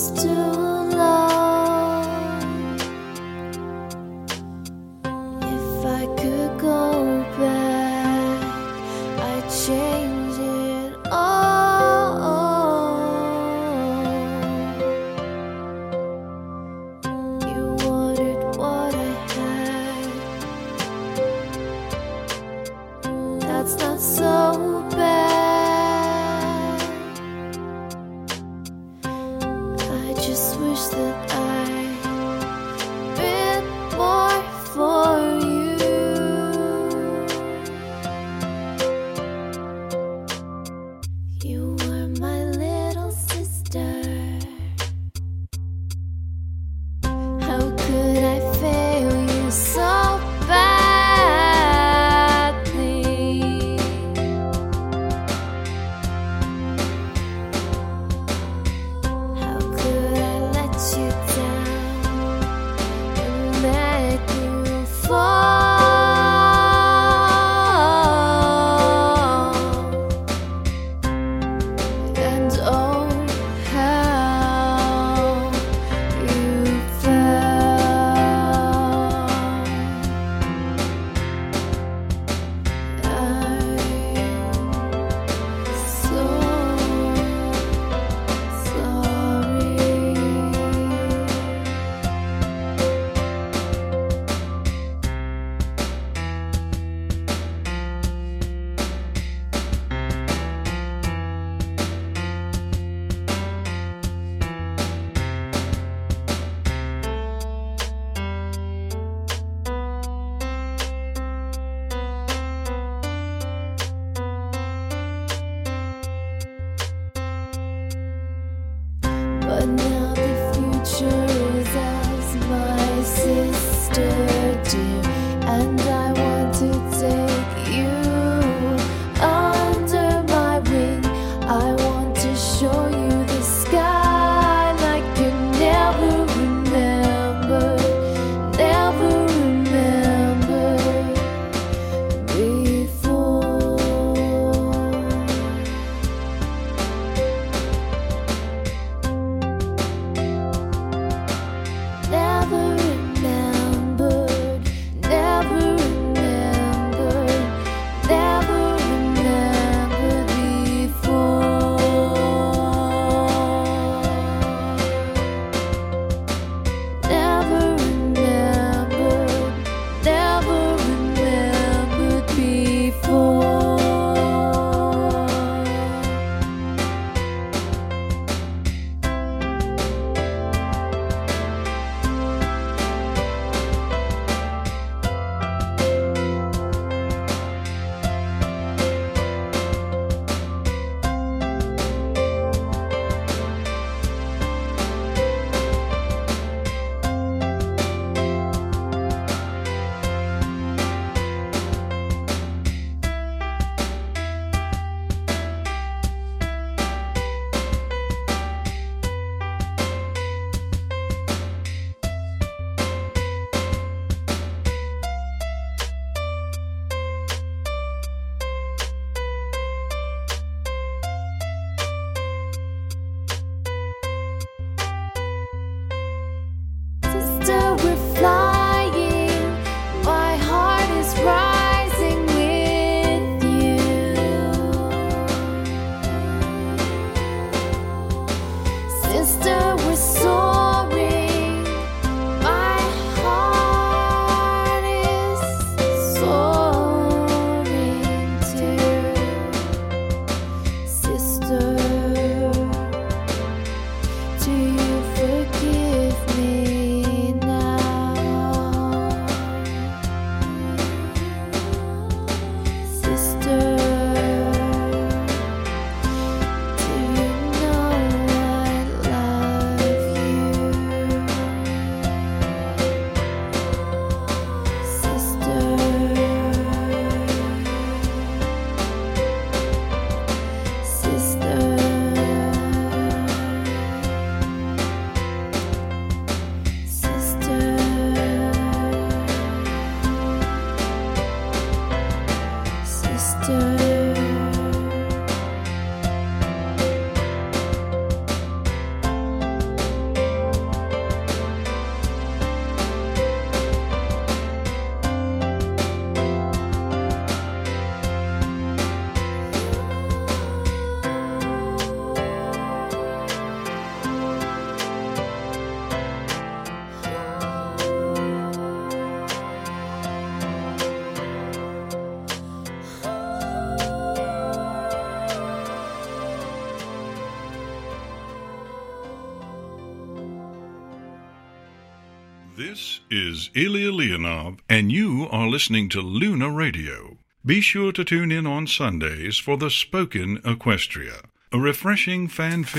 That's not so bad. I just wish that I'd been more for you. You were my little sister. How could I fail you so badly? How could I let you down and let you fall? And oh, how you fell. I'm so sorry. But now the future is as my sister dear, and I want to take you under my wing. I want to show you the sky like you never remembered before. Never remembered Sister, we're flying. My heart is rising with you. Sister, we're soaring. My heart is soaring too. Sister, do you forgive me now? Sister, do you know I love you? This is Ilya Leonov, and you are listening to Luna Radio. Be sure to tune in on Sundays for the Spoken Equestria, a refreshing fan